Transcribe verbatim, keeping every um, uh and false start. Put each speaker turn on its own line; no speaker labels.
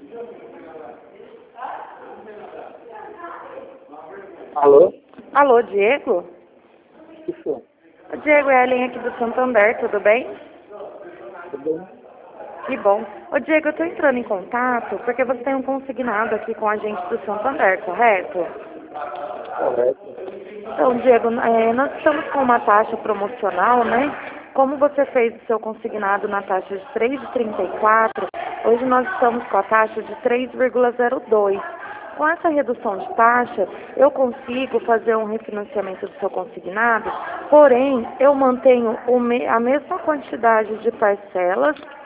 Alô?
Alô, Diego?
Isso,
O Diego é a linha aqui do Santander, tudo bem?
tudo bem?
Que bom. Ô, Diego, eu tô entrando em contato porque você tem um consignado aqui com a gente do Santander, correto?
Correto.
Então, Diego, é, nós estamos com uma taxa promocional, né? Como você fez o seu consignado na taxa de três vírgula trinta e quatro, hoje nós estamos com a taxa de três vírgula zero dois. Com essa redução de taxa, eu consigo fazer um refinanciamento do seu consignado, porém, eu mantenho o me- a mesma quantidade de parcelas